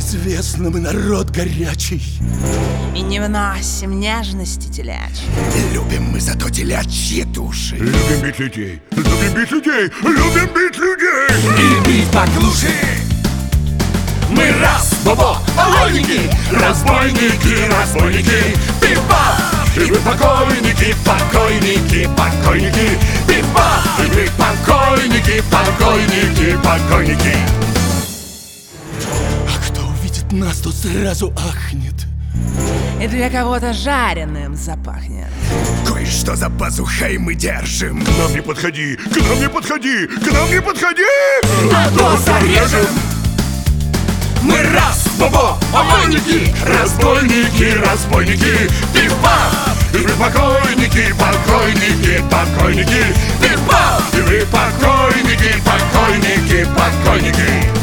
Известно, мы народ горячий, и не вносим нежности телячьей. любим мы зато телячьи души. Любим бить людей, любим бить людей, любим бить людей. И бить поглуши. Мы раз, бобо, покойники, разбойники, разбойники, пип-пап, и вы покойники, покойники, покойники, пип-пап, и вы покойники, покойники, покойники. А кто увидит нас, то сразу ахнет. И для кого-то жареным запахнет. Кое-что за пазухой мы держим. К нам не подходи, к нам не подходи, к нам не подходи. А то зарежем. Мы раз, бобо, покойники, разбойники, разбойники, пип-пап, и вы покойники, покойники, покойники, пип-пап, и вы покойники, покойники, покойники.